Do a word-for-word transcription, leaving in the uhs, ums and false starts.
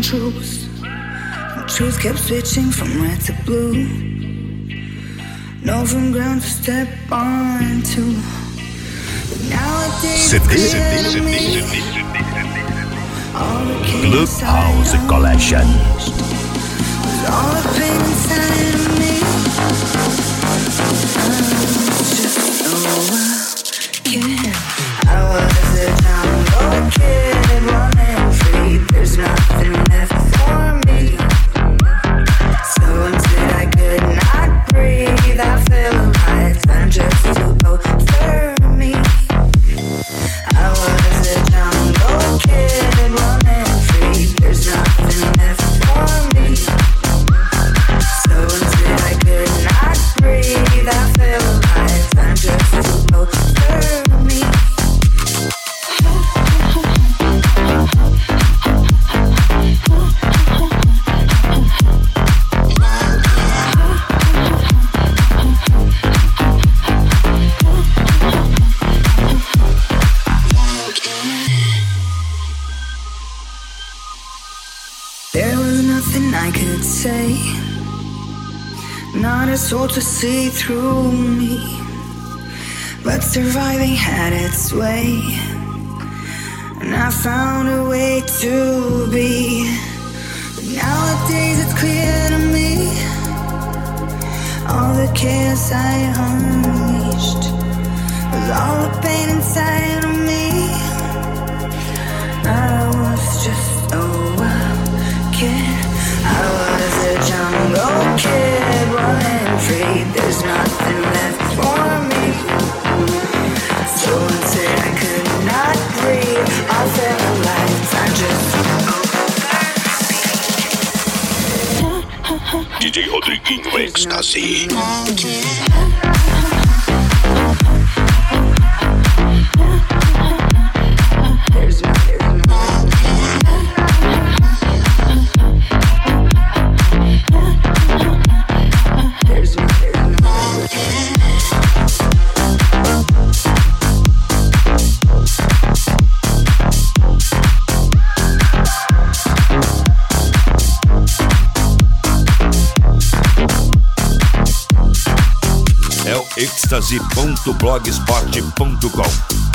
truth. The truth kept switching from red to blue. No firm ground to step onto. But nowadays it's clear to me. All the chaos Clubhouse Collection. was all the pain inside of me. I was just a wild kid. I was a jungle kid, running free. There's nothing left for me. So until I could not breathe, I feel alive. Time just to over me. I was a jungle kid, running free. There's nothing left for me. So until I could not breathe, I feel alive. Time just to over me. There was nothing I could say, not a soul to see through me. But surviving had its way, and I found a way to be. But nowadays it's clear to me, all the chaos I unleashed was all the pain inside of me. I was just a wild kid. I was a jungle kid, running free. There's nothing left for me. So until I could not breathe, I felt alive. I just D J Rodriguinho Ecstasy. There's no, there's no. There's no, there's no. É o ecstasy ponto blogspot ponto com.